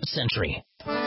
century.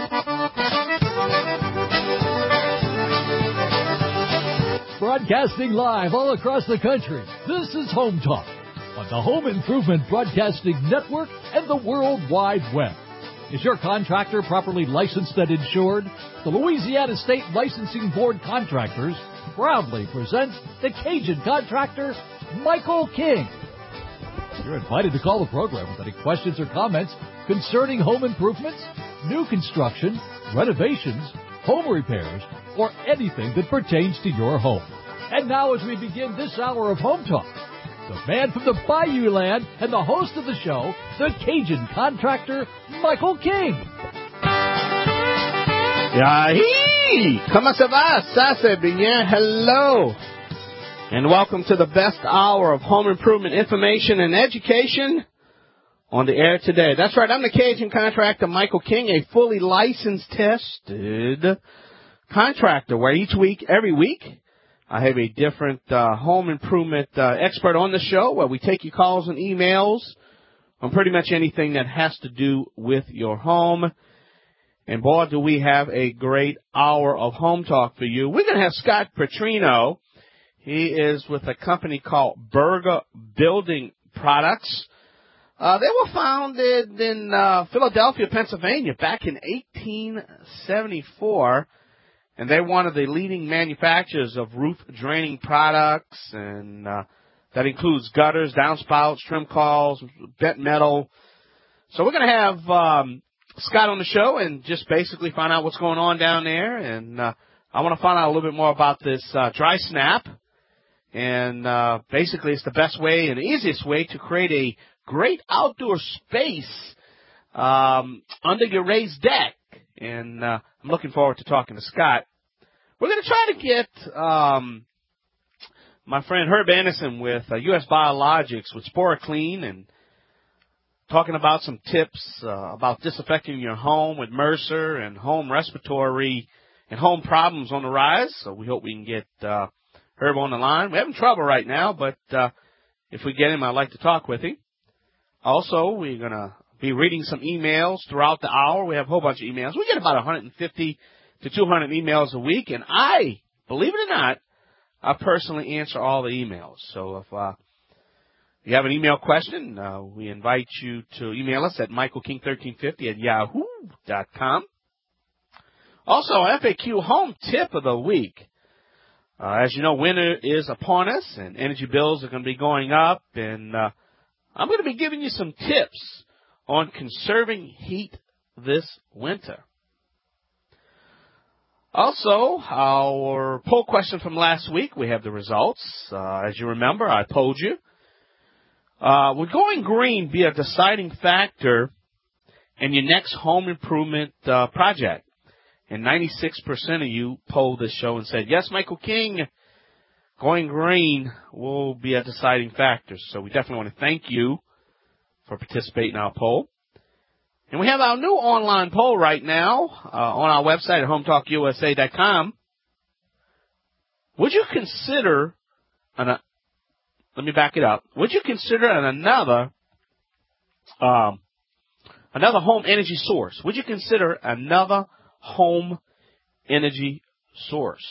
Broadcasting live all across the country, this is Home Talk on the Home Improvement Broadcasting Network and the World Wide Web. Is your contractor properly licensed and insured? The Louisiana State Licensing Board Contractors proudly present the Cajun contractor, Michael King. You're invited to call the program with any questions or comments concerning home improvements, new construction, renovations, home repairs, or anything that pertains to your home. And now as we begin this hour of Home Talk, the man from the Bayou Land and the host of the show, the Cajun contractor, Michael King. Yahi! Comment ça va? Ça c'est bien. Hello. And welcome to the best hour of home improvement information and education on the air today. That's right. I'm the Cajun contractor, Michael King, a fully licensed, tested contractor where every week, I have a different home improvement expert on the show where we take your calls and emails on pretty much anything that has to do with your home. And boy, do we have a great hour of home talk for you. We're going to have Scott Petrino. He is with a company called Berger Building Products. They were founded in Philadelphia, Pennsylvania back in 1874. And they're one of the leading manufacturers of roof draining products, and that includes gutters, downspouts, trim coils, bent metal. So we're going to have Scott on the show and just basically find out what's going on down there. And I want to find out a little bit more about this dry snap. And basically it's the best way and easiest way to create a great outdoor space under your raised deck. And I'm looking forward to talking to Scott. We're going to try to get my friend Herb Anderson with U.S. Biologics with SporaClean and talking about some tips about disinfecting your home with Mercer and home respiratory and home problems on the rise. So we hope we can get Herb on the line. We're having trouble right now, but if we get him, I'd like to talk with him. Also, we're going to be reading some emails throughout the hour. We have a whole bunch of emails. We get about 150 to 200 emails a week, and I, believe it or not, I personally answer all the emails. So if you have an email question, we invite you to email us at michaelking1350@yahoo.com. Also, FAQ home tip of the week. As you know, winter is upon us, and energy bills are going to be going up, and I'm going to be giving you some tips on conserving heat this winter. Also, our poll question from last week, we have the results. As you remember, I told you, would going green be a deciding factor in your next home improvement project? And 96% of you polled this show and said, yes, Michael King, going green will be a deciding factor. So we definitely want to thank you for participating in our poll. And we have our new online poll right now on our website at HometalkUSA.com. Would you consider, let me back it up, would you consider another home energy source? Would you consider another home energy source?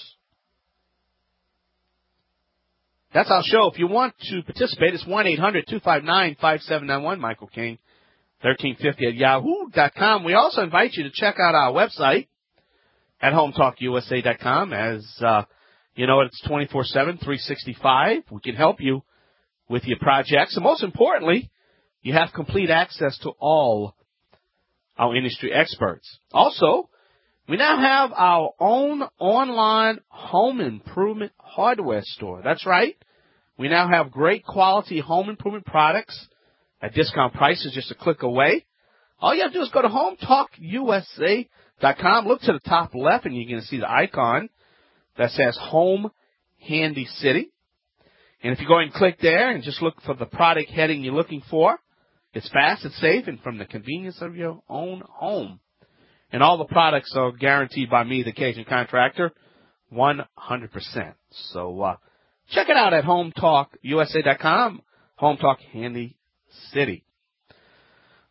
That's our show. If you want to participate, it's 1-800-259-5791, Michael King. 1350@yahoo.com. We also invite you to check out our website at HometalkUSA.com. As you know, it's 24/7, 365. We can help you with your projects. And most importantly, you have complete access to all our industry experts. Also, we now have our own online home improvement hardware store. That's right. We now have great quality home improvement products at discount prices just a click away. All you have to do is go to HometalkUSA.com. Look to the top left, and you're going to see the icon that says Home Handy City. And if you go and click there and just look for the product heading you're looking for, it's fast, it's safe, and from the convenience of your own home. And all the products are guaranteed by me, the Cajun contractor, 100%. So check it out at HometalkUSA.com, Home Talk Handy City.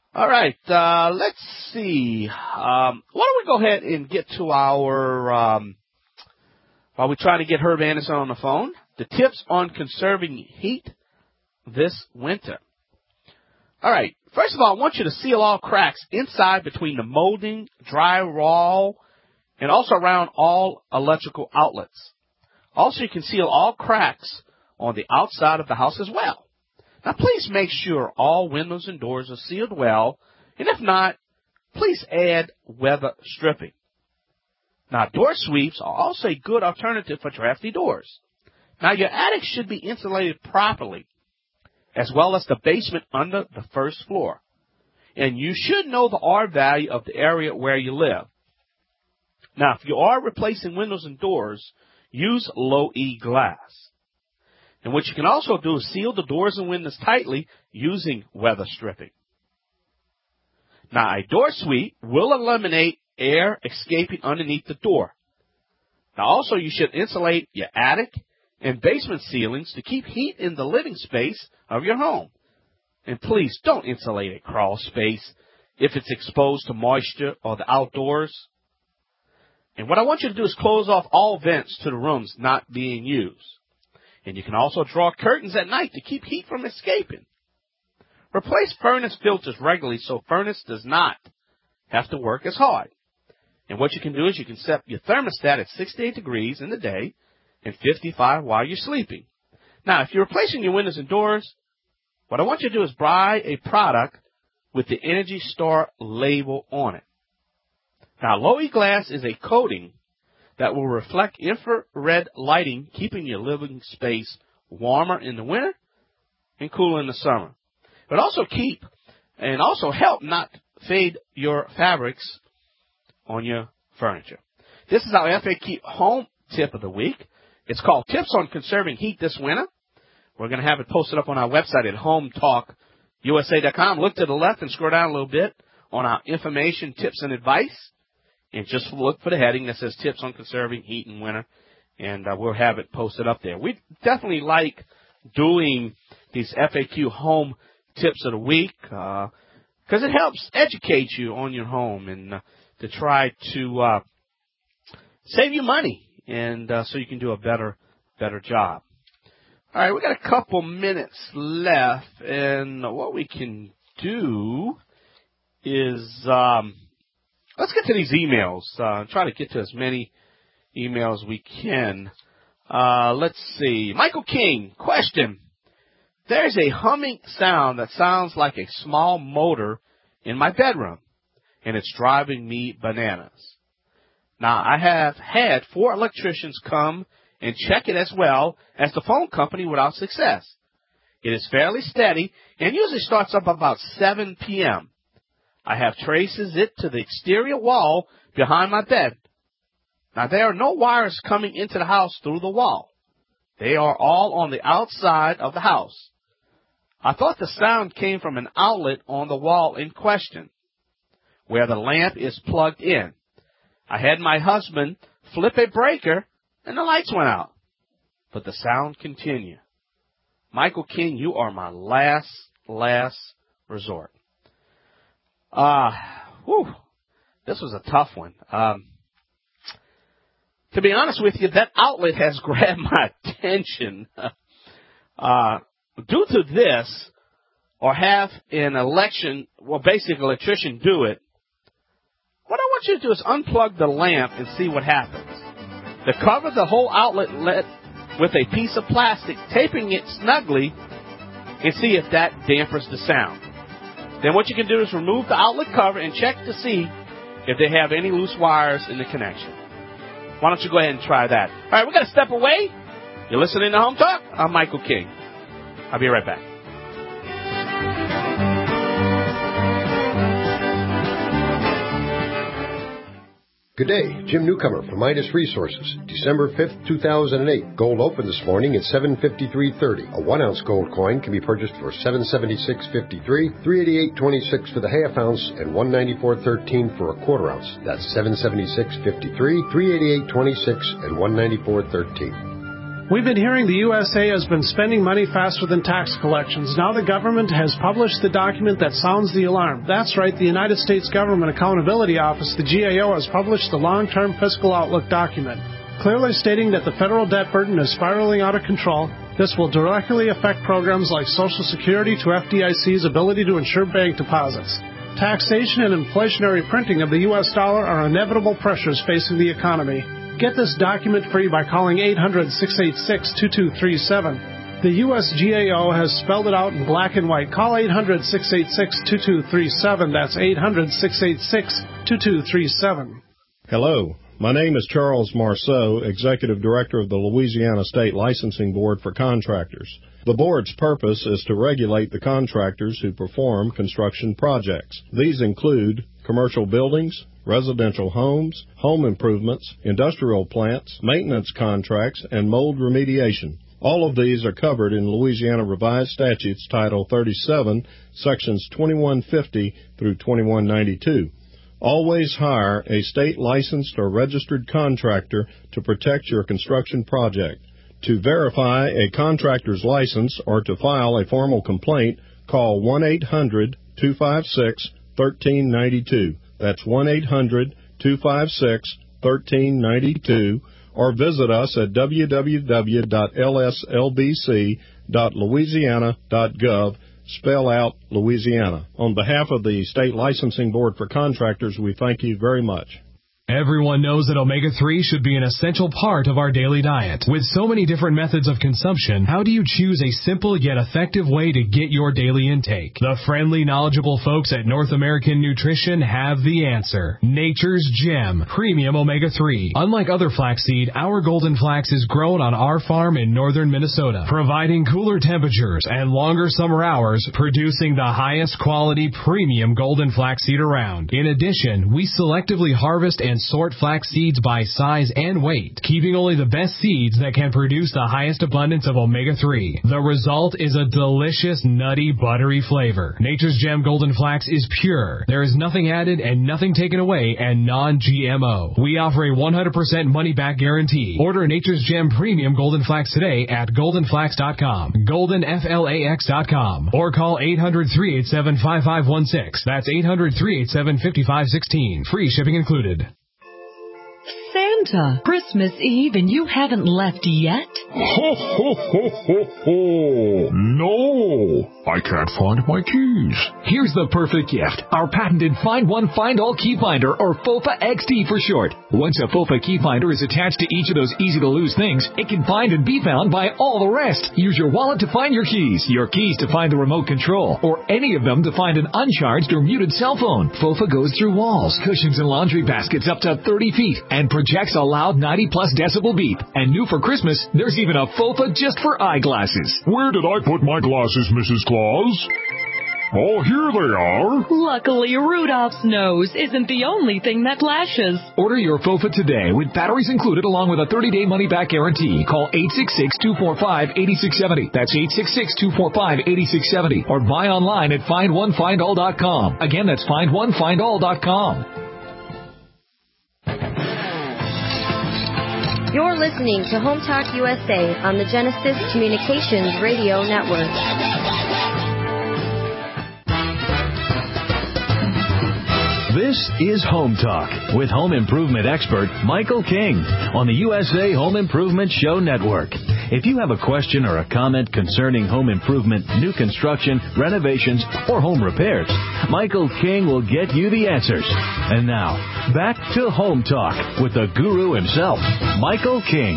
All right, let's see. Why don't we go ahead and get to our, while we try to get Herb Anderson on the phone, the tips on conserving heat this winter. All right, first of all, I want you to seal all cracks inside between the molding, drywall, and also around all electrical outlets. Also, you can seal all cracks on the outside of the house as well. Now, please make sure all windows and doors are sealed well, and if not, please add weather stripping. Now, door sweeps are also a good alternative for drafty doors. Now, your attic should be insulated properly, as well as the basement under the first floor. And you should know the R value of the area where you live. Now, if you are replacing windows and doors, use low E glass. And what you can also do is seal the doors and windows tightly using weather stripping. Now, a door sweep will eliminate air escaping underneath the door. Now, also, you should insulate your attic and basement ceilings to keep heat in the living space of your home. And please don't insulate a crawl space if it's exposed to moisture or the outdoors. And what I want you to do is close off all vents to the rooms not being used. And you can also draw curtains at night to keep heat from escaping. Replace furnace filters regularly so furnace does not have to work as hard. And what you can do is you can set your thermostat at 68 degrees in the day and 55 while you're sleeping. Now, if you're replacing your windows and doors, what I want you to do is buy a product with the Energy Star label on it. Now, low E glass is a coating that will reflect infrared lighting, keeping your living space warmer in the winter and cooler in the summer. But also help not fade your fabrics on your furniture. This is our FAQ home tip of the week. It's called Tips on Conserving Heat This Winter. We're going to have it posted up on our website at hometalkusa.com. Look to the left and scroll down a little bit on our information, tips, and advice. And just look for the heading that says Tips on Conserving Heat in Winter, and we'll have it posted up there. We definitely like doing these FAQ home tips of the week because it helps educate you on your home and to try to save you money and so you can do a better job. All right, we got a couple minutes left, and what we can do is let's get to these emails. Try to get to as many emails as we can. Let's see. Michael King, question. There's a humming sound that sounds like a small motor in my bedroom, and it's driving me bananas. Now, I have had 4 electricians come and check it as well as the phone company without success. It is fairly steady and usually starts up about 7 p.m. I have traces it to the exterior wall behind my bed. Now, there are no wires coming into the house through the wall. They are all on the outside of the house. I thought the sound came from an outlet on the wall in question, where the lamp is plugged in. I had my husband flip a breaker, and the lights went out. But the sound continued. Michael King, you are my last resort. This was a tough one. To be honest with you, that outlet has grabbed my attention. Due to this, or have an electrician do it, what I want you to do is unplug the lamp and see what happens. To cover the whole outlet with a piece of plastic, taping it snugly, and see if that dampers the sound. Then what you can do is remove the outlet cover and check to see if they have any loose wires in the connection. Why don't you go ahead and try that? All right, we're going to step away. You're listening to Home Talk. I'm Michael King. I'll be right back. Good day, Jim Newcomer from Midas Resources. December 5th, 2008. Gold opened this morning at $753.30. A 1-ounce gold coin can be purchased for $776.53, $388.26 for the half ounce, and $194.13 for a quarter ounce. That's $776.53, $388.26, and $194.13. We've been hearing the USA has been spending money faster than tax collections. Now the government has published the document that sounds the alarm. That's right, the United States Government Accountability Office, the GAO, has published the long-term fiscal outlook document, clearly stating that the federal debt burden is spiraling out of control. This will directly affect programs like Social Security to FDIC's ability to insure bank deposits. Taxation and inflationary printing of the U.S. dollar are inevitable pressures facing the economy. Get this document free by calling 800-686-2237. The U.S. GAO has spelled it out in black and white. Call 800-686-2237. That's 800-686-2237. Hello. My name is Charles Marceau, Executive Director of the Louisiana State Licensing Board for Contractors. The board's purpose is to regulate the contractors who perform construction projects. These include commercial buildings, residential homes, home improvements, industrial plants, maintenance contracts, and mold remediation. All of these are covered in Louisiana Revised Statutes Title 37, Sections 2150 through 2192. Always hire a state-licensed or registered contractor to protect your construction project. To verify a contractor's license or to file a formal complaint, call 1-800-256-1392. That's 1-800-256-1392, or visit us at www.lslbc.louisiana.gov. Spell out Louisiana. On behalf of the State Licensing Board for Contractors, we thank you very much. Everyone knows that omega-3 should be an essential part of our daily diet. With so many different methods of consumption, how do you choose a simple yet effective way to get your daily intake? The friendly, knowledgeable folks at North American Nutrition have the answer. Nature's Gem Premium Omega-3. Unlike other flaxseed, our golden flax is grown on our farm in northern Minnesota, providing cooler temperatures and longer summer hours, producing the highest quality premium golden flaxseed around. In addition, we selectively harvest and sort flax seeds by size and weight, keeping only the best seeds that can produce the highest abundance of omega-3. The result is a delicious, nutty, buttery flavor. Nature's Gem Golden Flax is pure. There is nothing added and nothing taken away, and non-GMO. We offer a 100% money-back guarantee. Order Nature's Gem Premium Golden Flax today at goldenflax.com, goldenflax.com, or call 800-387-5516. That's 800-387-5516. Free shipping included. Santa, Christmas Eve and you haven't left yet? Ho, ho, ho, ho, ho. No, I can't find my keys. Here's the perfect gift. Our patented Find One, Find All Key Finder, or FOFA XT for short. Once a FOFA key finder is attached to each of those easy-to-lose things, it can find and be found by all the rest. Use your wallet to find your keys to find the remote control, or any of them to find an uncharged or muted cell phone. FOFA goes through walls, cushions, and laundry baskets up to 30 feet and projects a loud 90-plus decibel beep. And new for Christmas, there's even a FOFA just for eyeglasses. Where did I put my glasses, Mrs. Claus? Oh, here they are. Luckily, Rudolph's nose isn't the only thing that flashes. Order your FOFA today with batteries included along with a 30-day money-back guarantee. Call 866-245-8670. That's 866-245-8670. Or buy online at findonefindall.com. Again, that's findonefindall.com. You're listening to Home Talk USA on the Genesis Communications Radio Network. This is Home Talk with home improvement expert Michael King on the USA Home Improvement Show Network. If you have a question or a comment concerning home improvement, new construction, renovations, or home repairs, Michael King will get you the answers. And now, back to Home Talk with the guru himself, Michael King.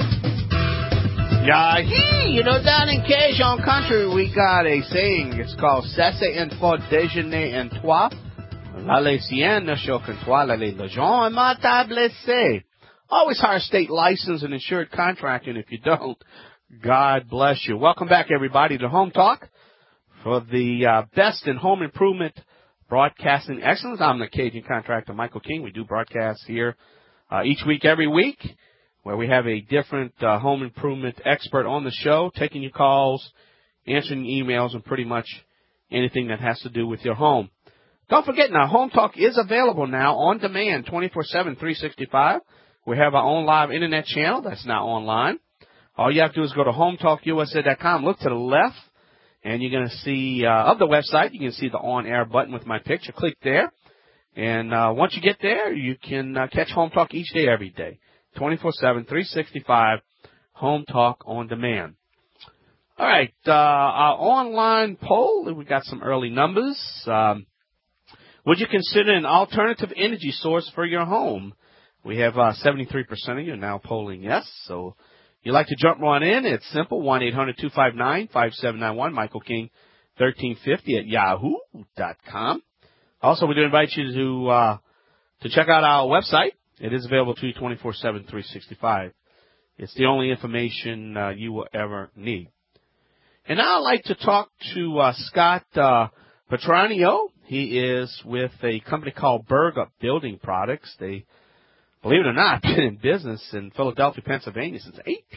You know, down in Cajun country, we got a saying. It's called "Cesse une fois déjeuner en toi. La sienne choque toi, la les gens et ma table c'est." Always hire state licensed and insured contracting. If you don't, God bless you. Welcome back, everybody, to Home Talk for the best in home improvement broadcasting excellence. I'm the Cajun contractor, Michael King. We do broadcasts here each week, every week, where we have a different home improvement expert on the show, taking your calls, answering emails, and pretty much anything that has to do with your home. Don't forget now, Home Talk is available now on demand 24/7, 365. We have our own live internet channel that's now online. All you have to do is go to HometalkUSA.com, look to the left, and you're going to see, of the website, you can see the on-air button with my picture. Click there. And once you get there, you can catch Home Talk each day, every day, 24/7, 365, Home Talk on demand. All right, our online poll, we got some early numbers. Would you consider an alternative energy source for your home? We have 73% of you now polling yes. So if you'd like to jump on in, it's simple, 1-800-259-5791, Michael King, 1350 at yahoo.com. Also, we do invite you to check out our website. It is available to you 24/7, 365. It's the only information you will ever need. And now I'd like to talk to Scott Petranio. He is with a company called Berger Building Products. They, believe it or not, been in business in Philadelphia, Pennsylvania since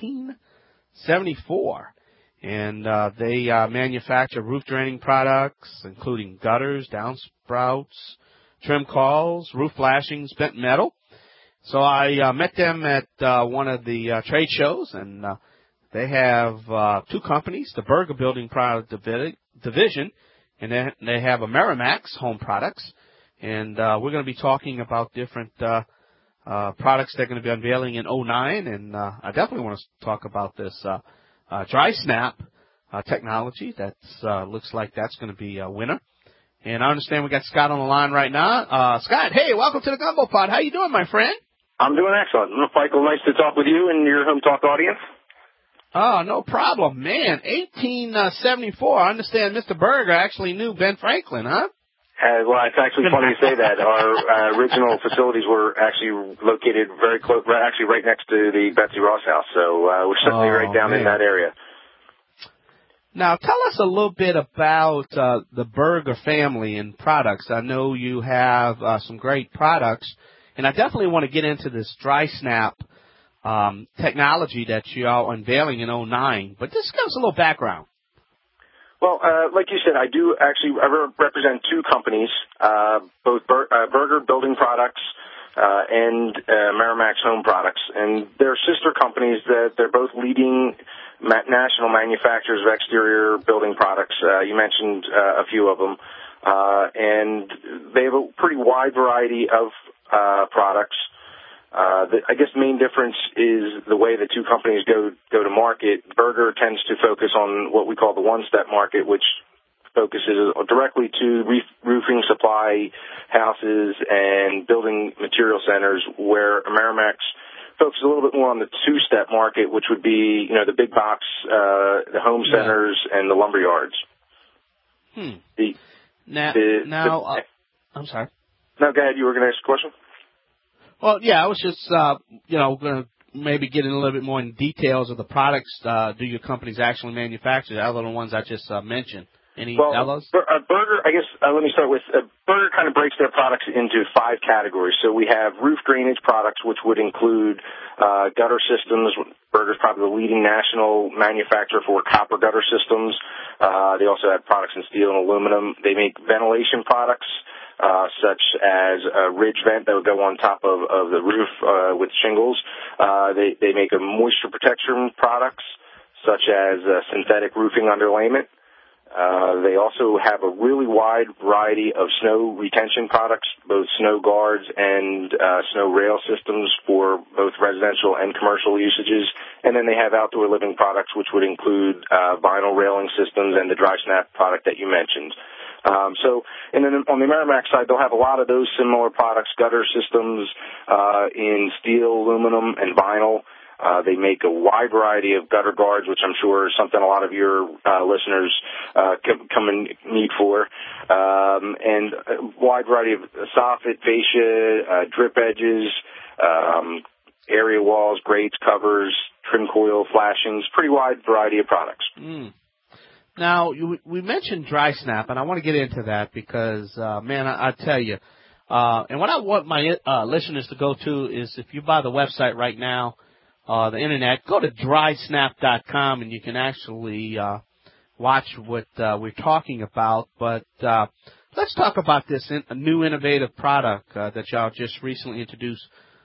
1874. And they manufacture roof draining products, including gutters, downspouts, trim coils, roof flashings, bent metal. So I met them at one of the trade shows, and they have two companies, the Berger Building Product Division, and they have Amerimax Home Products. And we're going to be talking about different products they're going to be unveiling in 2009, and I definitely want to talk about this Dry Snap technology. That looks like that's going to be a winner. And I understand we got Scott on the line right now. Scott, hey, welcome to the Gumbo Pod. How you doing, my friend? I'm doing excellent. Michael, nice to talk with you and your Home Talk audience. Oh, no problem. Man, 1874. I understand Mr. Berger actually knew Ben Franklin, huh? Well, it's actually funny you say that. Our original facilities were actually located very close, actually right next to the Betsy Ross house. So we're certainly right down in that area. Now, tell us a little bit about the Berger family and products. I know you have some great products, and I definitely want to get into this Dry Snap technology that you are unveiling in 2009. But just give us a little background. Well, like you said, I represent two companies, both Berger Building Products and Amerimax Home Products, and they're sister companies that they're both leading national manufacturers of exterior building products. You mentioned a few of them, and they have a pretty wide variety of products. I guess the main difference is the way the two companies go to market. Berger tends to focus on what we call the one-step market, which focuses directly to roofing supply houses and building material centers, where Amerimax focuses a little bit more on the two-step market, which would be, the big box, the home centers and the lumber yards. I'm sorry. No, go ahead. You were going to ask a question? Well, yeah, I was just, going to maybe get in a little bit more in details of the products do your companies actually manufacture, other than the ones I just mentioned. Any others? Berger, I guess, let me start with, Berger kind of breaks their products into 5 categories. So we have roof drainage products, which would include gutter systems. Berger's probably the leading national manufacturer for copper gutter systems. They also have products in steel and aluminum. They make ventilation products, such as a ridge vent that would go on top of the roof with shingles. They make a moisture protection products, such as synthetic roofing underlayment. They also have a really wide variety of snow retention products, both snow guards and snow rail systems for both residential and commercial usages. And then they have outdoor living products, which would include vinyl railing systems and the Dry Snap product that you mentioned. And then on the Amerimax side, they'll have a lot of those similar products, gutter systems in steel, aluminum, and vinyl. They make a wide variety of gutter guards, which I'm sure is something a lot of your listeners come in need for, and a wide variety of soffit, fascia, drip edges, area walls, grates, covers, trim coil, flashings, pretty wide variety of products. Now, we mentioned Dry Snap, and I want to get into that because, man, I tell you, and what I want my listeners to go to is if you buy the website right now, the internet, go to drysnap.com, and you can actually watch what we're talking about. But let's talk about this new innovative product that y'all just recently introduced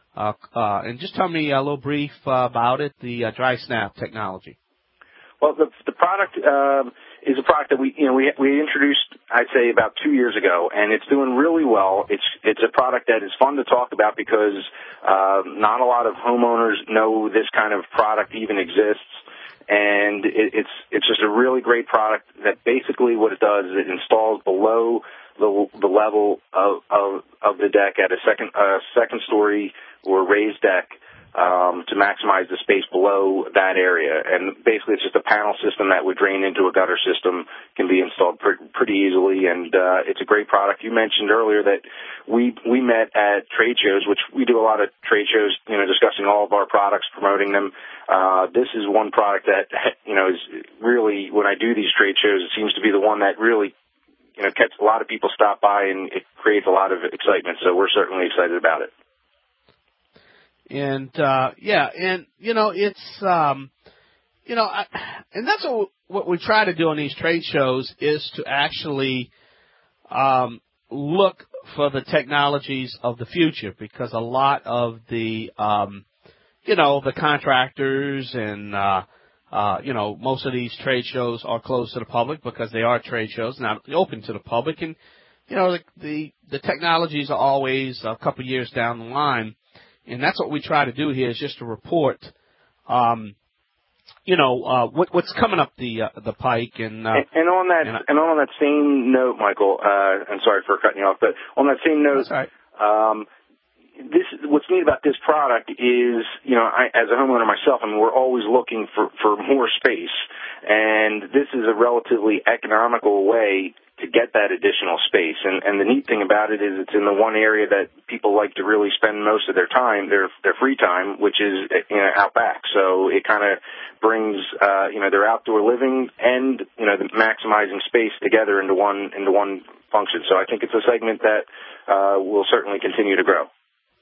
And just tell me a little brief about it, the dry snap technology. Well, the product is a product that we introduced, I'd say, about 2 years ago, and it's doing really well. It's a product that is fun to talk about because not a lot of homeowners know this kind of product even exists, and it's just a really great product that basically what it does is it installs below the level of the deck at a second story or raised deck. To maximize the space below that area. And basically it's just a panel system that would drain into a gutter system, can be installed pretty easily, and it's a great product. You mentioned earlier that we met at trade shows, which we do a lot of trade shows, discussing all of our products, promoting them. This is one product that, is really, when I do these trade shows, it seems to be the one that really, gets a lot of people stop by, and it creates a lot of excitement, so we're certainly excited about it. And, it's, and that's what we try to do on these trade shows is to actually, look for the technologies of the future, because a lot of the, the contractors and, most of these trade shows are closed to the public because they are trade shows, not open to the public. And, the technologies are always a couple years down the line. And that's what we try to do here is just to report, what's coming up the pike. And on that same note, Michael, I'm sorry for cutting you off, but on that same note, that's right. What's neat about this product is, I, as a homeowner myself, we're always looking for more space, and this is a relatively economical way to get that additional space. And the neat thing about it is it's in the one area that people like to really spend most of their time, their free time, which is out back. So it kind of brings their outdoor living and the maximizing space together into one function. So I think it's a segment that will certainly continue to grow.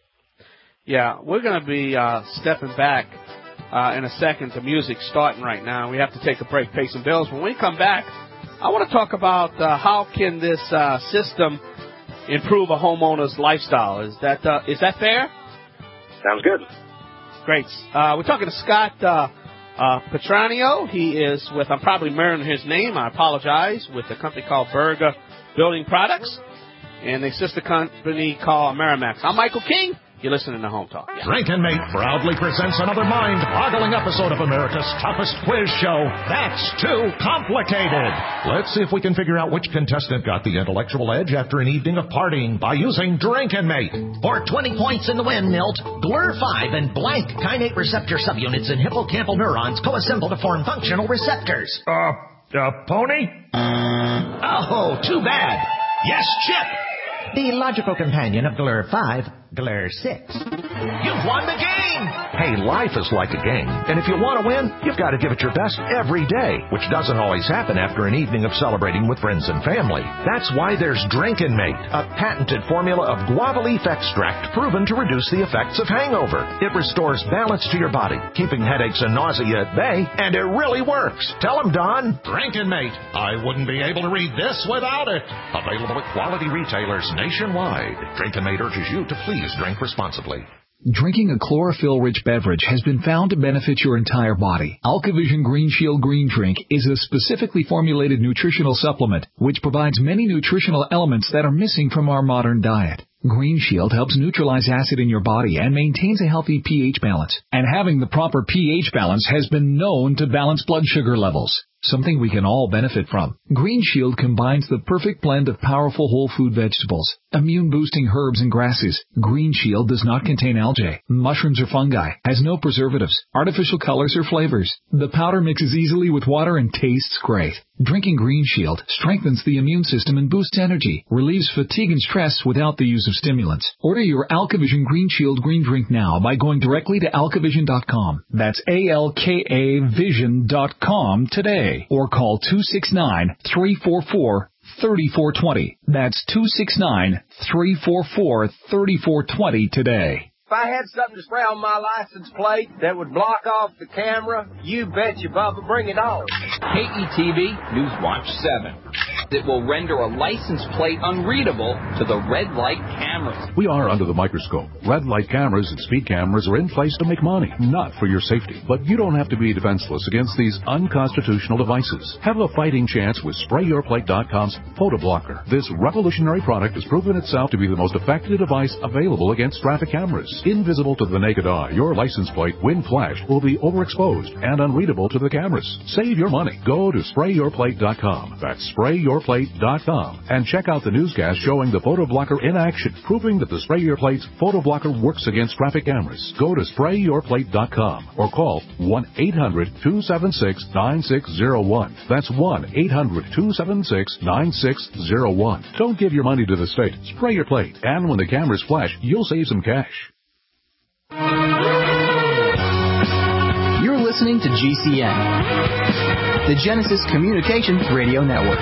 Yeah, we're going to be stepping back in a second. The music's starting right now. We have to take a break, pay some bills. When we come back, I want to talk about how can this system improve a homeowner's lifestyle. Is that fair? Sounds good. Great. We're talking to Scott Petranio. He is with, I'm probably murdering his name, I apologize, with a company called Berger Building Products and a sister company called Merrimax. I'm Michael King. You're listening to Home Talk. Yeah. Drink and Mate proudly presents another mind-boggling episode of America's toughest quiz show, That's Too Complicated. Let's see if we can figure out which contestant got the intellectual edge after an evening of partying by using Drink and Mate. For 20 points in the win, Milt, GLUR5 and blank kainate receptor subunits in hippocampal neurons coassemble to form functional receptors. Pony? Oh, too bad. Yes, Chip. The logical companion of GLUR5, GLUR6. You've won the game! Hey, life is like a game, and if you want to win, you've got to give it your best every day, which doesn't always happen after an evening of celebrating with friends and family. That's why there's Drink and Mate, a patented formula of guava leaf extract proven to reduce the effects of hangover. It restores balance to your body, keeping headaches and nausea at bay, and it really works. Tell them, Don. Drink and Mate. I wouldn't be able to read this without it. Available at quality retailers nationwide. Drink and Mate urges you to please drink responsibly. Drinking a chlorophyll-rich beverage has been found to benefit your entire body. AlkaVision Green Shield Green Drink is a specifically formulated nutritional supplement which provides many nutritional elements that are missing from our modern diet. Green Shield helps neutralize acid in your body and maintains a healthy pH balance. And having the proper pH balance has been known to balance blood sugar levels, something we can all benefit from. Green Shield combines the perfect blend of powerful whole food vegetables, immune-boosting herbs and grasses. Green Shield does not contain algae, mushrooms or fungi, has no preservatives, artificial colors or flavors. The powder mixes easily with water and tastes great. Drinking Green Shield strengthens the immune system and boosts energy, relieves fatigue and stress without the use of stimulants. Order your AlkaVision Green Shield Green Drink now by going directly to alkavision.com. That's ALKAvision.com today. Or call 269-344-3420. That's 269-344-3420 today. If I had something to spray on my license plate that would block off the camera, you bet you, Bubba, bring it on. KETV Newswatch 7. product that will render a license plate unreadable to the red light cameras. We are under the microscope. Red light cameras and speed cameras are in place to make money, not for your safety. But you don't have to be defenseless against these unconstitutional devices. Have a fighting chance with SprayYourPlate.com's Photo Blocker. This revolutionary product has proven itself to be the most effective device available against traffic cameras. Invisible to the naked eye, your license plate, when flashed, will be overexposed and unreadable to the cameras. Save your money. Go to SprayYourPlate.com. That's SprayYourPlate.com. And check out the newscast showing the Photo Blocker in action, proving that the Spray Your Plate's Photo Blocker works against traffic cameras. Go to SprayYourPlate.com or call 1-800-276-9601. That's 1-800-276-9601. Don't give your money to the state. Spray your plate. And when the cameras flash, you'll save some cash. You're listening to GCN, the Genesis Communications Radio Network.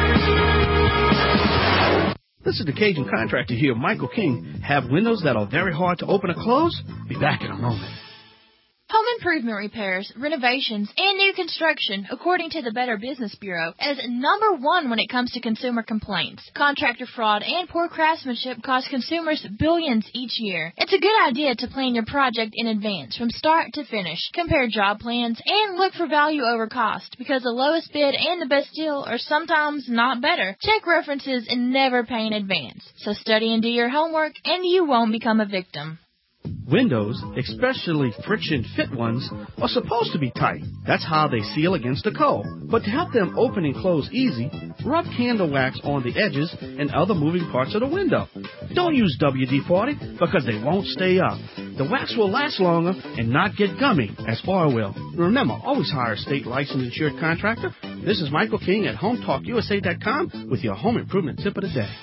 This is the Cajun Contractor here, Michael King. Have windows that are very hard to open or close? Be back in a moment. Home improvement repairs, renovations, and new construction, according to the Better Business Bureau, is number one when it comes to consumer complaints. Contractor fraud and poor craftsmanship cost consumers billions each year. It's a good idea to plan your project in advance, from start to finish. Compare job plans and look for value over cost, because the lowest bid and the best deal are sometimes not better. Check references and never pay in advance. So study and do your homework, and you won't become a victim. Windows, especially friction-fit ones, are supposed to be tight. That's how they seal against the cold. But to help them open and close easy, rub candle wax on the edges and other moving parts of the window. Don't use WD-40 because they won't stay up. The wax will last longer and not get gummy, as oil will. Remember, always hire a state licensed insured contractor. This is Michael King at HomeTalkUSA.com with your home improvement tip of the day.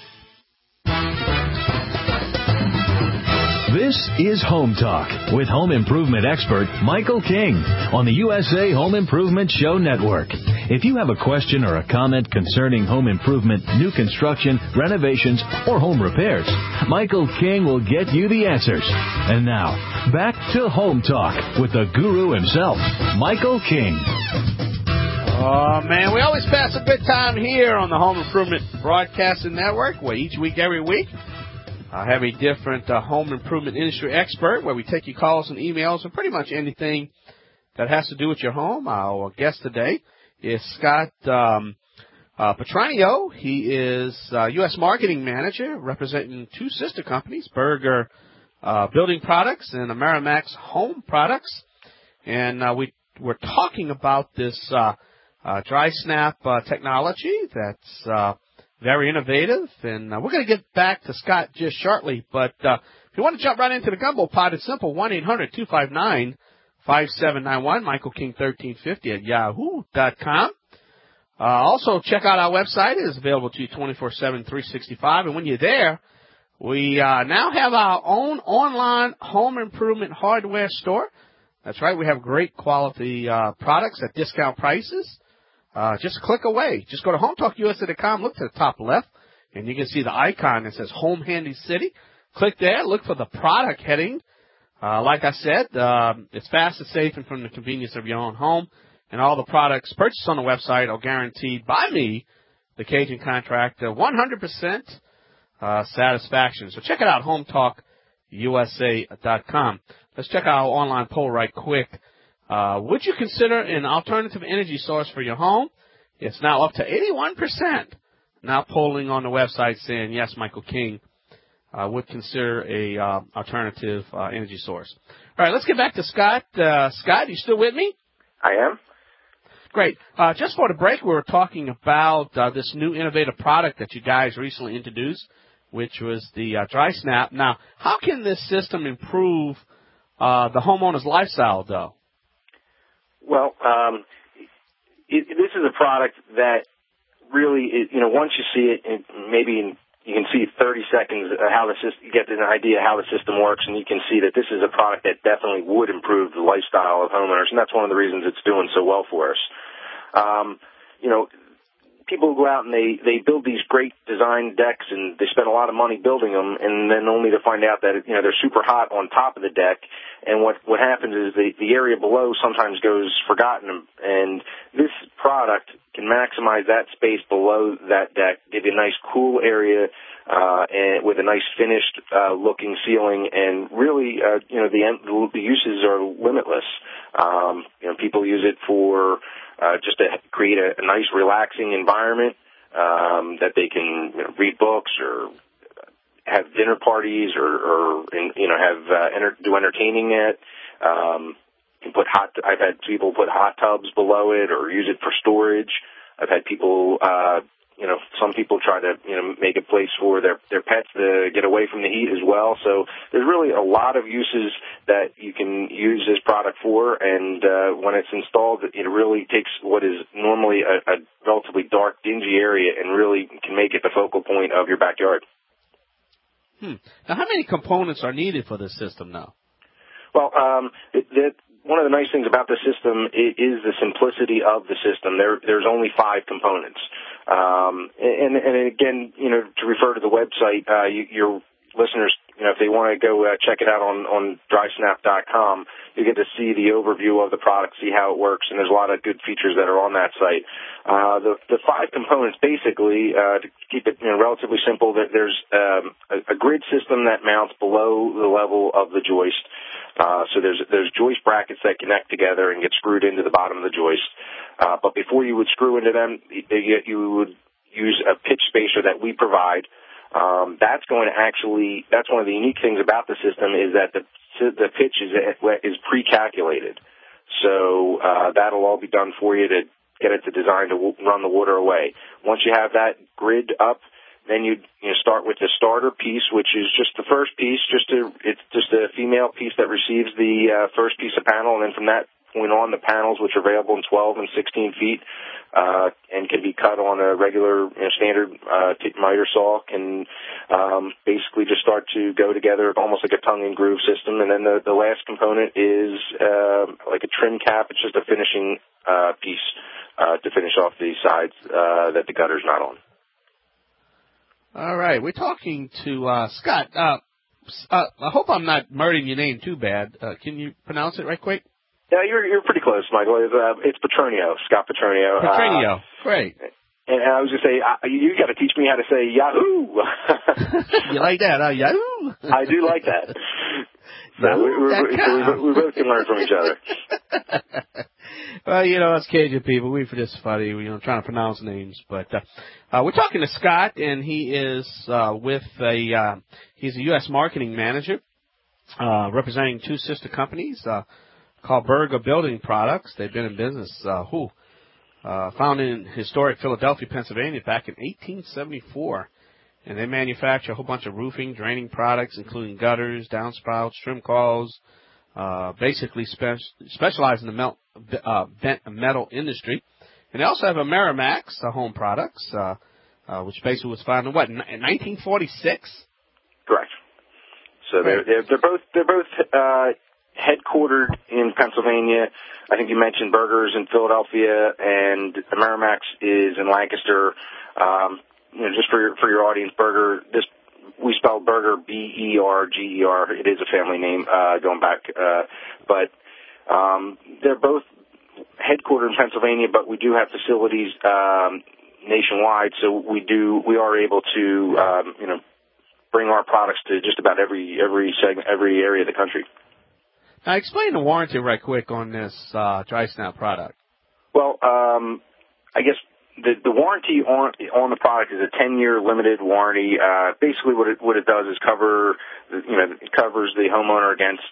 This is Home Talk with home improvement expert Michael King on the USA Home Improvement Show Network. If you have a question or a comment concerning home improvement, new construction, renovations, or home repairs, Michael King will get you the answers. And now, back to Home Talk with the guru himself, Michael King. Oh, man, we always pass a good time here on the Home Improvement Broadcasting Network, where each week, every week, I have a different home improvement industry expert where we take your calls and emails and pretty much anything that has to do with your home. Our guest today is Scott Petranio. He is U.S. Marketing Manager representing two sister companies, Berger Building Products and Amerimax Home Products. And we're talking about this dry snap technology that's very innovative, and we're going to get back to Scott just shortly. But if you want to jump right into the gumbo pot, it's simple, 1-800-259-5791, Michael King 1350 at yahoo.com. Also, check out our website. It is available to you 24/7, 365. And when you're there, we now have our own online home improvement hardware store. That's right. We have great quality products at discount prices. Just click away. Just go to HomeTalkUSA.com, look to the top left, and you can see the icon that says Home Handy City. Click there, look for the product heading. Like I said, it's fast and safe and from the convenience of your own home. And all the products purchased on the website are guaranteed by me, the Cajun Contractor, 100% satisfaction. So check it out, HomeTalkUSA.com. Let's check out our online poll right quick. Would you consider an alternative energy source for your home? It's now up to 81%. Now polling on the website saying, yes, Michael King would consider a alternative energy source. All right, let's get back to Scott. Scott, you still with me? I am. Great. Just for the break, we were talking about this new innovative product that you guys recently introduced, which was the Dry Snap. Now, how can this system improve the homeowner's lifestyle, though? Well, this is a product that really, once you see it, maybe you can see 30 seconds how the system, you get an idea how the system works, and you can see that this is a product that definitely would improve the lifestyle of homeowners, and that's one of the reasons it's doing so well for us. People go out and they build these great design decks, and they spend a lot of money building them, and then only to find out that they're super hot on top of the deck, and what happens is the area below sometimes goes forgotten, and this product can maximize that space below that deck, give you a nice cool area and with a nice finished looking ceiling, and really the uses are limitless. People use it for just to create a nice relaxing environment that they can read books or have dinner parties or do entertaining at. I've had people put hot tubs below it or use it for storage. I've had people, some people try to, make a place for their pets to get away from the heat as well. So there's really a lot of uses that you can use this product for. And when it's installed, it really takes what is normally a relatively dark, dingy area and really can make it the focal point of your backyard. Now, how many components are needed for this system now? Well, one of the nice things about the system is the simplicity of the system. There's only 5 components. And again, to refer to the website, your listeners, if they want to go check it out on drysnap.com, you get to see the overview of the product, see how it works, and there's a lot of good features that are on that site. The 5 components, basically, to keep it relatively simple, there's a grid system that mounts below the level of the joist. So there's joist brackets that connect together and get screwed into the bottom of the joist. But before you would screw into them, you would use a pitch spacer that we provide. That's one of the unique things about the system is that the pitch is pre-calculated. So that'll all be done for you to get it to design to run the water away. Once you have that grid up, then you start with the starter piece, which is just the first piece. It's just a female piece that receives the first piece of panel, and then from that point on, the panels, which are available in 12 and 16 feet, and can be cut on a regular standard miter saw, can basically just start to go together almost like a tongue and groove system. And then the last component is like a trim cap. It's just a finishing piece to finish off the sides that the gutter's not on. All right, we're talking to Scott. I hope I'm not murdering your name too bad. Can you pronounce it right quick? Yeah, you're pretty close, Michael. It's Petronio, Scott Petronio. Petronio, great. And I was going to say, you got to teach me how to say Yahoo. You like that, huh? Yahoo? I do like that. So we both can learn from each other. Well, us Cajun people, we're just funny. Trying to pronounce names. But we're talking to Scott, and he is he's a U.S. marketing manager representing 2 sister companies called Berger Building Products. They've been in business, founded in historic Philadelphia, Pennsylvania back in 1874. And they manufacture a whole bunch of roofing, draining products, including gutters, downspouts, trim coils, basically specialize in the bent metal industry. And they also have a Merrimax, home products, which basically was founded, in 1946? Correct. So they're both headquartered in Pennsylvania. I think you mentioned Berger's in Philadelphia, and the Merrimax is in Lancaster. Just for your audience, Berger, we spell Berger B-E-R-G-E-R. It is a family name going back, but they're both headquartered in Pennsylvania, but we do have facilities nationwide. So we are able to bring our products to just about every segment, every area of the country. Now, explain the warranty right quick on this DrySnap product. Well, I guess the warranty on the product is a 10-year limited warranty. Basically, what it does is it covers the homeowner against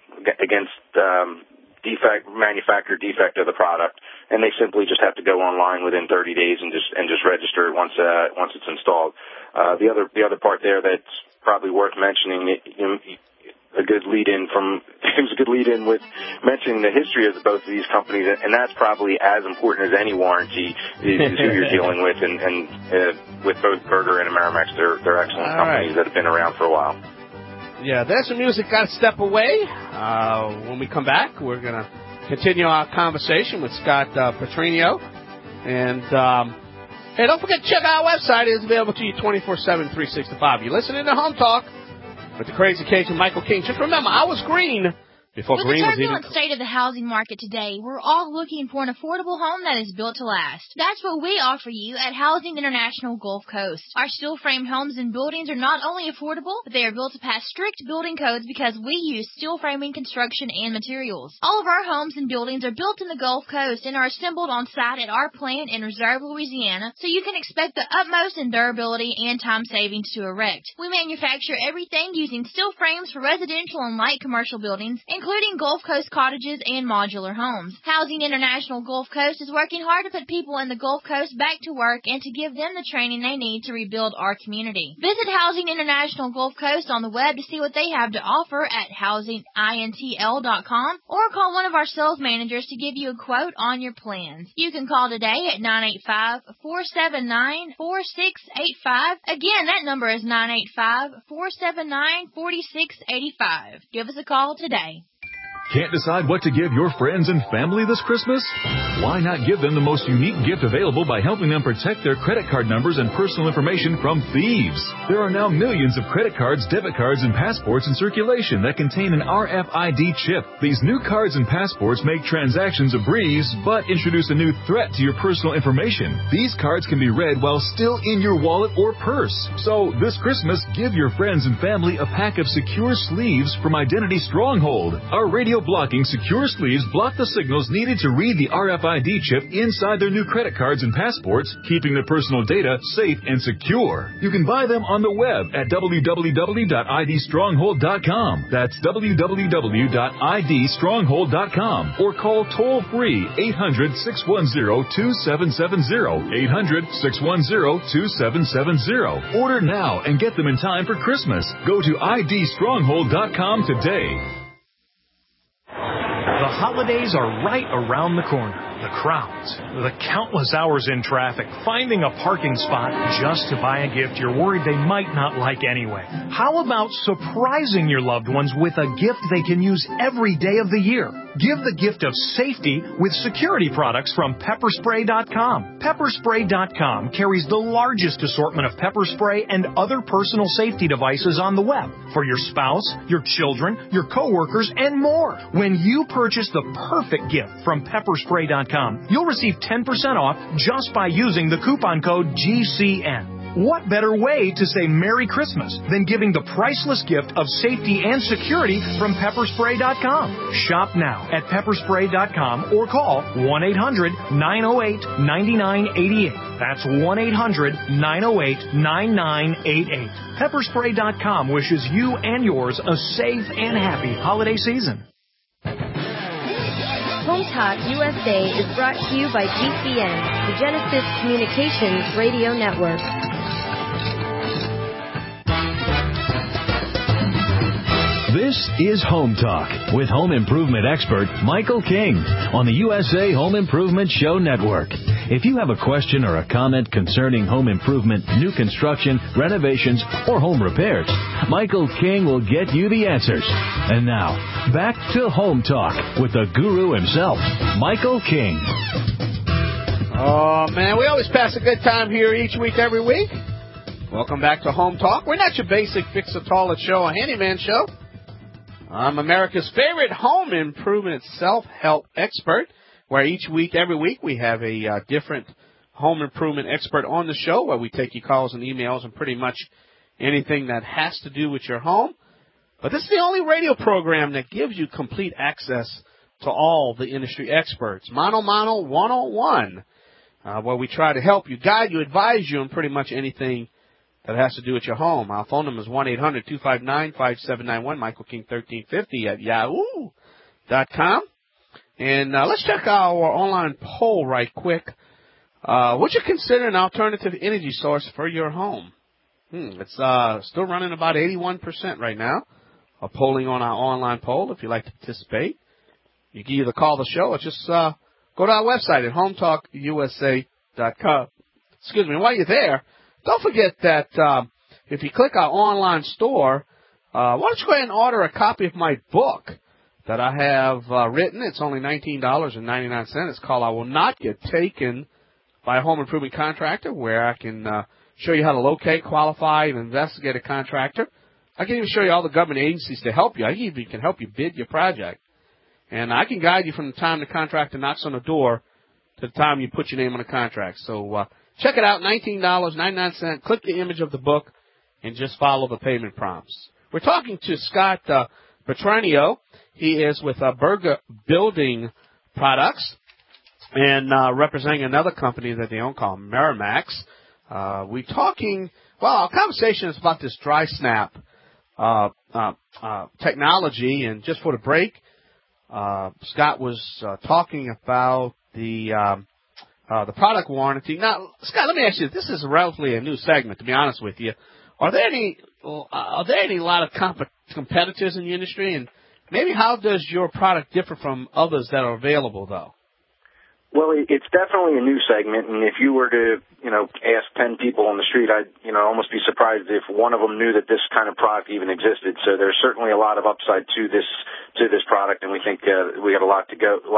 manufacturer defect of the product, and they simply just have to go online within 30 days and just register it once it's installed. The other part there that's probably worth mentioning, a good lead-in with mentioning the history of both of these companies, and that's probably as important as any warranty is who you're dealing with, and with both Berger and Merrimax, they're excellent companies that have been around for a while. Yeah, there's some music. Got to step away. When we come back, we're going to continue our conversation with Scott Petronio. And hey, don't forget to check out our website. It's available to you 24/7, 365. You're listening to Home Talk with the Crazy Cajun Michael King. Just remember, I was green. Before With Green the was even... turbulent state of the housing market today, we're all looking for an affordable home that is built to last. That's what we offer you at Housing International Gulf Coast. Our steel-frame homes and buildings are not only affordable, but they are built to pass strict building codes because we use steel framing construction and materials. All of our homes and buildings are built in the Gulf Coast and are assembled on site at our plant in Reserve, Louisiana, so you can expect the utmost in durability and time savings to erect. We manufacture everything using steel frames for residential and light commercial buildings, including Gulf Coast cottages and modular homes. Housing International Gulf Coast is working hard to put people in the Gulf Coast back to work and to give them the training they need to rebuild our community. Visit Housing International Gulf Coast on the web to see what they have to offer at housingintl.com or call one of our sales managers to give you a quote on your plans. You can call today at 985-479-4685. Again, that number is 985-479-4685. Give us a call today. Can't decide what to give your friends and family this Christmas? Why not give them the most unique gift available by helping them protect their credit card numbers and personal information from thieves? There are now millions of credit cards, debit cards, and passports in circulation that contain an RFID chip. These new cards and passports make transactions a breeze, but introduce a new threat to your personal information. These cards can be read while still in your wallet or purse. So this Christmas, give your friends and family a pack of secure sleeves from Identity Stronghold. Our radio blocking secure sleeves block the signals needed to read the RFID chip inside their new credit cards and passports, keeping their personal data safe and secure. You can buy them on the web at www.idstronghold.com. That's www.idstronghold.com. Or call toll-free 800-610-2770. 800-610-2770. Order now and get them in time for Christmas. Go to idstronghold.com today. The holidays are right around the corner. The crowds, the countless hours in traffic, finding a parking spot just to buy a gift you're worried they might not like anyway. How about surprising your loved ones with a gift they can use every day of the year? Give the gift of safety with security products from Pepperspray.com. Pepperspray.com carries the largest assortment of pepper spray and other personal safety devices on the web for your spouse, your children, your coworkers, and more. When you purchase the perfect gift from Pepperspray.com, you'll receive 10% off just by using the coupon code GCN. What better way to say Merry Christmas than giving the priceless gift of safety and security from Pepperspray.com? Shop now at Pepperspray.com or call 1-800-908-9988. That's 1-800-908-9988. Pepperspray.com wishes you and yours a safe and happy holiday season. Home Talk USA is brought to you by GCN, the Genesis Communications Radio Network. This is Home Talk with home improvement expert Michael King on the USA Home Improvement Show Network. If you have a question or a comment concerning home improvement, new construction, renovations, or home repairs, Michael King will get you the answers. And now, back to Home Talk with the guru himself, Michael King. Oh, man, we always pass a good time here each week, every week. Welcome back to Home Talk. We're not your basic fix-a-toilet show or handyman show. I'm America's favorite home improvement self-help expert, where each week, every week, we have a different home improvement expert on the show, where we take your calls and emails and pretty much anything that has to do with your home. But this is the only radio program that gives you complete access to all the industry experts. Mano 101, where we try to help you, guide you, advise you on pretty much anything that has to do with your home. Our phone number is 1-800-259-5791, Michael King 1350 at yahoo.com. And let's check our online poll right quick. Would you consider an alternative energy source for your home? It's still running about 81% right now. A polling on our online poll. If you'd like to participate, you can either call the show or just go to our website at hometalkusa.com. Excuse me. While you're there, don't forget that if you click our online store, why don't you go ahead and order a copy of my book that I have written. It's only $19.99. It's called I Will Not Get Taken by a Home Improvement Contractor, where I can show you how to locate, qualify, and investigate a contractor. I can even show you all the government agencies to help you. I even can help you bid your project. And I can guide you from the time the contractor knocks on the door to the time you put your name on the contract. So check it out, $19.99. Click the image of the book and just follow the payment prompts. We're talking to Scott Petranio. He is with Berger Building Products and representing another company that they own called Merrimax. We're talking, our conversation is about this dry snap technology. And just for the break, Scott was talking about the product warranty. Now, Scott, let me ask you, this is relatively a new segment, to be honest with you. Are there any lot of competitors in the industry, and maybe how does your product differ from others that are available, though? Well, it's definitely a new segment, and if you were to, ask 10 people on the street, I'd, almost be surprised if one of them knew that this kind of product even existed. So there's certainly a lot of upside to this product, and we think we got a lot to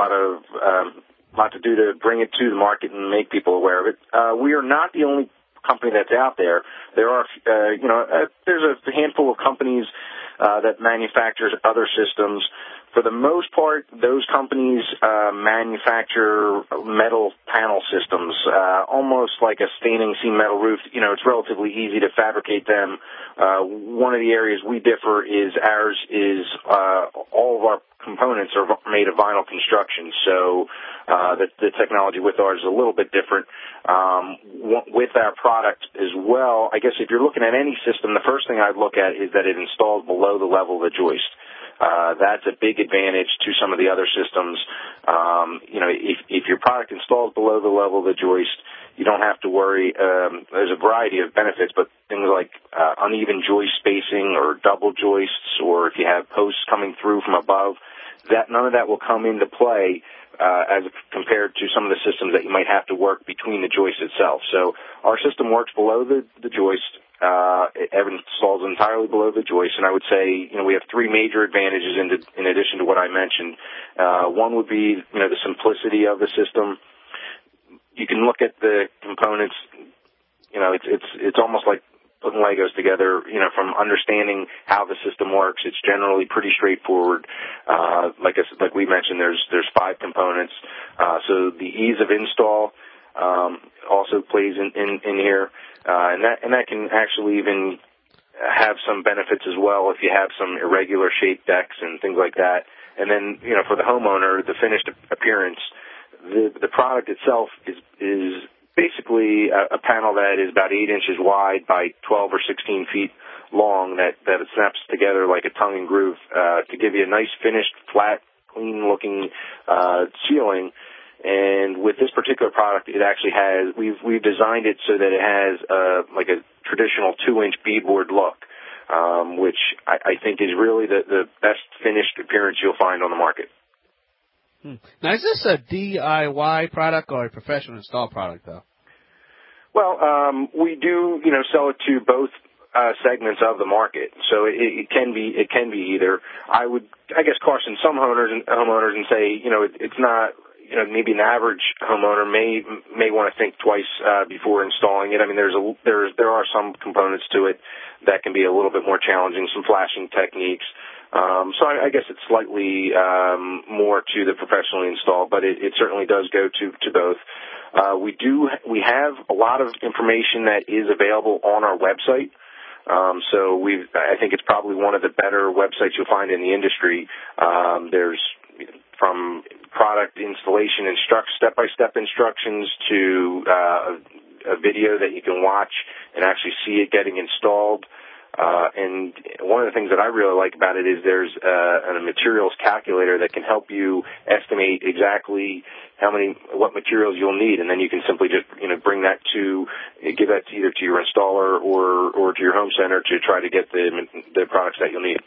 do to bring it to the market and make people aware of it. We are not the only company that's out there. There are, there's a handful of companies that manufactures other systems. For the most part, those companies manufacture metal panel systems, almost like a standing seam metal roof. It's relatively easy to fabricate them. One of the areas we differ is ours is all of our components are made of vinyl construction, so the technology with ours is a little bit different. With our product as well, I guess if you're looking at any system, the first thing I'd look at is that it installs below the level of the joist. That's a big advantage to some of the other systems. If your product installs below the level of the joist, you don't have to worry. There's a variety of benefits, but things like uneven joist spacing or double joists, or if you have posts coming through from above, none of that will come into play as compared to some of the systems that you might have to work between the joist itself. So our system works below the joist. It installs entirely below the joist, and I would say, we have three major advantages in addition to what I mentioned. One would be, the simplicity of the system. You can look at the components, it's almost like putting Legos together, from understanding how the system works. It's generally pretty straightforward. Like we mentioned, there's 5 components. So the ease of install also plays in here. And that can actually even have some benefits as well if you have some irregular shaped decks and things like that. And then, for the homeowner, the finished appearance, the product itself is basically a panel that is about 8 inches wide by 12 or 16 feet long that it snaps together like a tongue and groove to give you a nice finished, flat, clean-looking ceiling. And with this particular product, it actually has, we've designed it so that it has like a traditional 2-inch beadboard look, which I think is really the best finished appearance you'll find on the market. Now, is this a DIY product or a professional install product, though? Well, we do, sell it to both segments of the market, so it can be either. I guess caution some homeowners and say, it's not. Maybe an average homeowner may want to think twice before installing it. I mean, there are some components to it that can be a little bit more challenging, some flashing techniques. So I guess it's slightly more to the professionally installed, but it certainly does go to both. We have a lot of information that is available on our website. So I think it's probably one of the better websites you'll find in the industry. There's from product installation step-by-step instructions to a video that you can watch and actually see it getting installed. And one of the things that I really like about it is there's a materials calculator that can help you estimate exactly what materials you'll need, and then you can simply just give that either to your installer or to your home center to try to get the products that you'll need.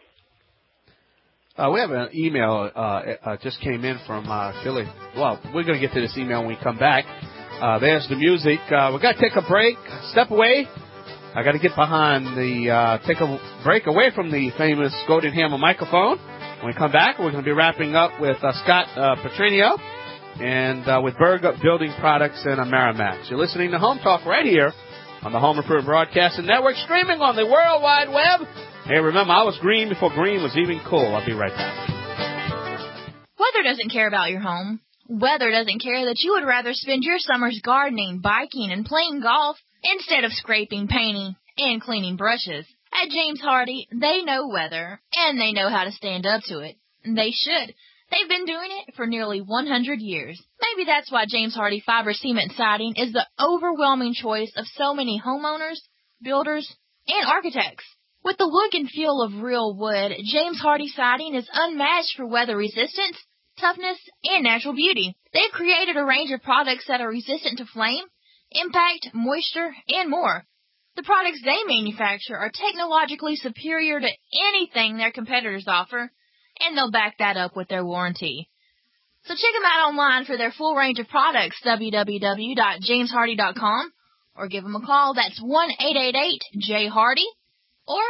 We have an email just came in from Philly. Well, we're going to get to this email when we come back. There's the music. We've got to take a break. Step away. I got to get behind take a break away from the famous Golden Hammer microphone. When we come back, we're going to be wrapping up with Scott Petranio and with Berger Building Products and Merrimax. You're listening to Home Talk right here on the Home Improvement Broadcasting Network, streaming on the World Wide Web. Hey, remember, I was green before green was even cool. I'll be right back. Weather doesn't care about your home. Weather doesn't care that you would rather spend your summers gardening, biking, and playing golf instead of scraping, painting, and cleaning brushes. At James Hardie, they know weather, and they know how to stand up to it. They should. They've been doing it for nearly 100 years. Maybe that's why James Hardie Fiber Cement Siding is the overwhelming choice of so many homeowners, builders, and architects. With the look and feel of real wood, James Hardie Siding is unmatched for weather resistance, toughness, and natural beauty. They've created a range of products that are resistant to flame, impact, moisture, and more. The products they manufacture are technologically superior to anything their competitors offer, and they'll back that up with their warranty. So check them out online for their full range of products, www.jameshardie.com, or give them a call. That's 1-888-J-HARDIE or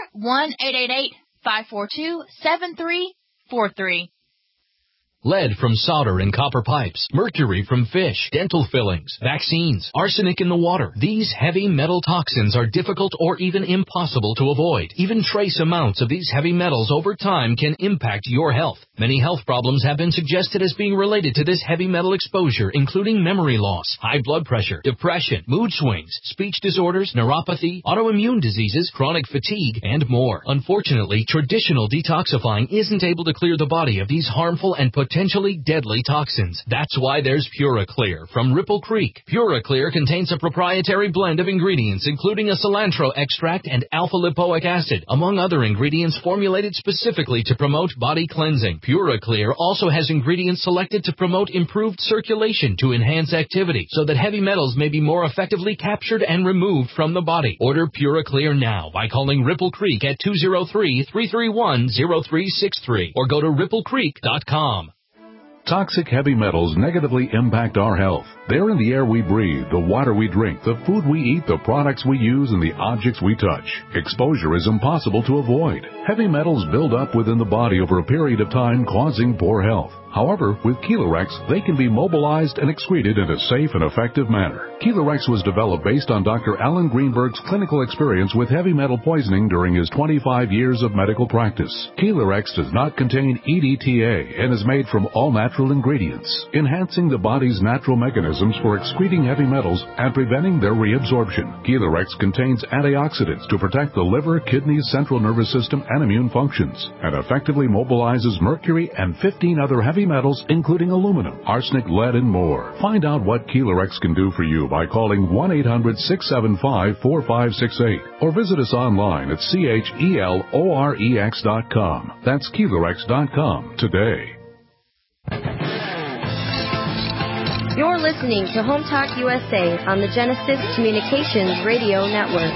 1-888-542-7343. Lead from solder and copper pipes, mercury from fish, dental fillings, vaccines, arsenic in the water. These heavy metal toxins are difficult or even impossible to avoid. Even trace amounts of these heavy metals over time can impact your health. Many health problems have been suggested as being related to this heavy metal exposure, including memory loss, high blood pressure, depression, mood swings, speech disorders, neuropathy, autoimmune diseases, chronic fatigue, and more. Unfortunately, traditional detoxifying isn't able to clear the body of these harmful and potentially deadly toxins. That's why there's PuraClear from Ripple Creek. PuraClear contains a proprietary blend of ingredients, including a cilantro extract and alpha-lipoic acid, among other ingredients formulated specifically to promote body cleansing. PuraClear also has ingredients selected to promote improved circulation to enhance activity, so that heavy metals may be more effectively captured and removed from the body. Order PuraClear now by calling Ripple Creek at 203-331-0363 or go to ripplecreek.com. Toxic heavy metals negatively impact our health. They're in the air we breathe, the water we drink, the food we eat, the products we use, and the objects we touch. Exposure is impossible to avoid. Heavy metals build up within the body over a period of time, causing poor health. However, with Kelorex, they can be mobilized and excreted in a safe and effective manner. Kelorex was developed based on Dr. Alan Greenberg's clinical experience with heavy metal poisoning during his 25 years of medical practice. Kelorex does not contain EDTA and is made from all natural ingredients, enhancing the body's natural mechanisms for excreting heavy metals and preventing their reabsorption. Kelorex contains antioxidants to protect the liver, kidneys, central nervous system, and immune functions, and effectively mobilizes mercury and 15 other heavy metals, including aluminum, arsenic, lead, and more. Find out what Kelorex can do for you by calling 1-800-675-4568 or visit us online at CHELOREX.com. That's Kelorex.com today. You're listening to Home Talk USA on the Genesis Communications Radio Network.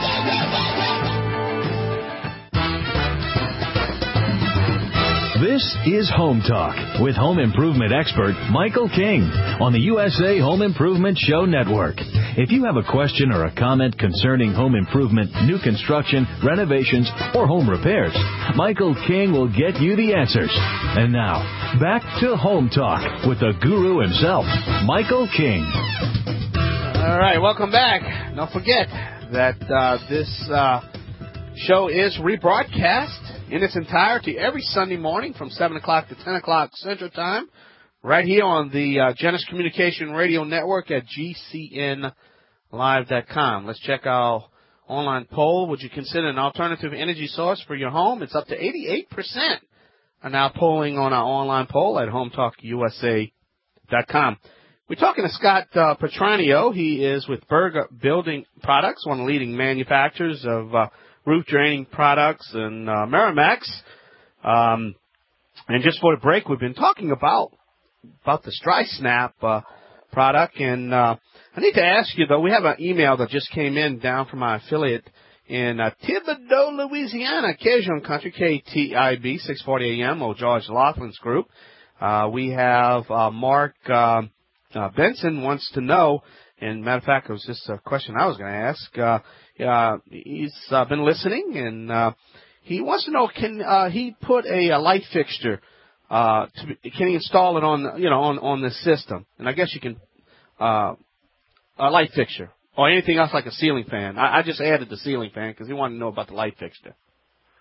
This is Home Talk with home improvement expert Michael King on the USA Home Improvement Show Network. If you have a question or a comment concerning home improvement, new construction, renovations, or home repairs, Michael King will get you the answers. And now, back to Home Talk with the guru himself, Michael King. All right, welcome back. Don't forget that this show is rebroadcast in its entirety every Sunday morning from 7 o'clock to 10 o'clock Central Time, right here on the Genesis Communication Radio Network at GCNlive.com. Let's check our online poll. Would you consider an alternative energy source for your home? It's up to 88% are now polling on our online poll at HometalkUSA.com. We're talking to Scott Petranio. He is with Berger Building Products, one of the leading manufacturers of roof draining products and Merrimax. And just for the break, we've been talking about the StriSnap product. And I need to ask you, though, we have an email that just came in down from our affiliate in Thibodaux, Louisiana, Cajun Country, KTIB, 640 AM, or George Laughlin's group. We have Mark Benson wants to know, and matter of fact, it was just a question I was going to ask. He's been listening, and he wants to know, can he put a light fixture, can he install it on the system? And I guess you can, a light fixture, or anything else like a ceiling fan. I just added the ceiling fan because he wanted to know about the light fixture.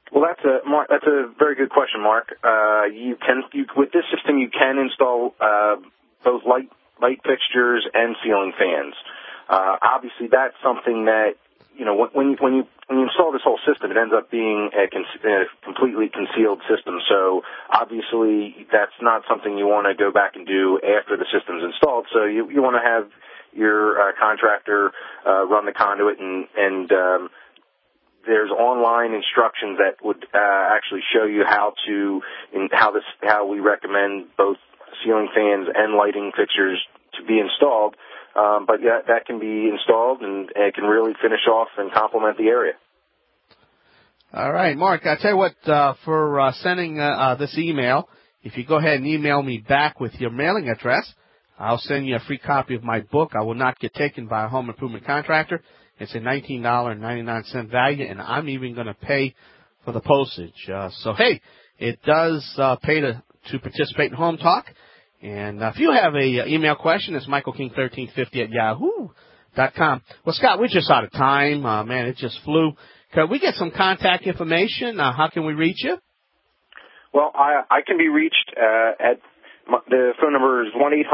Well, that's a very good question, Mark. With this system, you can install both light fixtures and ceiling fans. Obviously, that's something that, when you install this whole system, it ends up being a completely concealed system. So obviously, that's not something you want to go back and do after the system's installed. So you want to have your contractor run the conduit, and there's online instructions that would actually show you how we recommend both ceiling fans and lighting fixtures to be installed. But yeah, that can be installed, and it can really finish off and complement the area. All right, Mark, I tell you what, for sending this email, if you go ahead and email me back with your mailing address, I'll send you a free copy of my book, I Will Not Get Taken by a Home Improvement Contractor. It's a $19.99 value, and I'm even going to pay for the postage. So, hey, it does pay to participate in Home Talk. And if you have a email question, it's michaelking1350@yahoo.com. Well, Scott, we're just out of time. Man, it just flew. Could we get some contact information? How can we reach you? Well, I can be reached at the phone number is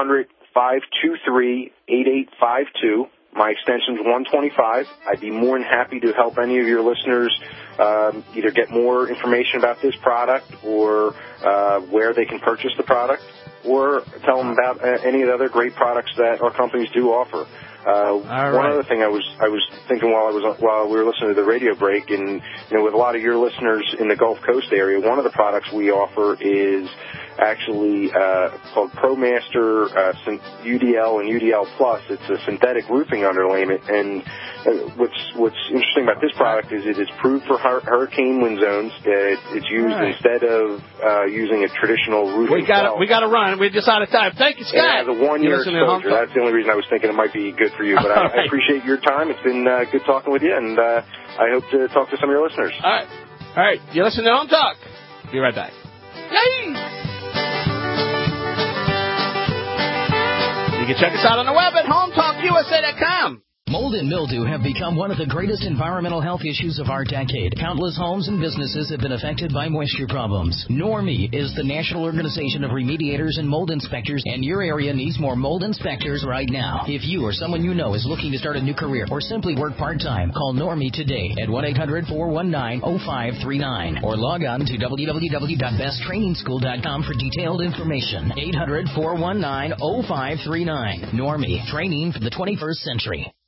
1-800-523-8852. My extension is 125. I'd be more than happy to help any of your listeners either get more information about this product or where they can purchase the product, or tell them about any of the other great products that our companies do offer. One other thing I was thinking while we were listening to the radio break, and with a lot of your listeners in the Gulf Coast area, one of the products we offer is actually called ProMaster UDL and UDL Plus. It's a synthetic roofing underlayment, and what's interesting about this product is it is approved for hurricane wind zones. It's used instead of using a traditional roofing. We got to run. We're just out of time. Thank you, Scott. It has a 1-year exposure. That's the only reason I was thinking it might be good for you. But I appreciate your time. It's been good talking with you, and I hope to talk to some of your listeners. All right. You listen to Home Talk. Be right back. Yay! You can check us out on the web at HomeTalkUSA.com. Mold and mildew have become one of the greatest environmental health issues of our decade. Countless homes and businesses have been affected by moisture problems. NORMI is the National Organization of Remediators and Mold Inspectors, and your area needs more mold inspectors right now. If you or someone you know is looking to start a new career or simply work part-time, call NORMI today at 1-800-419-0539 or log on to www.besttrainingschool.com for detailed information. 800-419-0539. NORMI, training for the 21st century.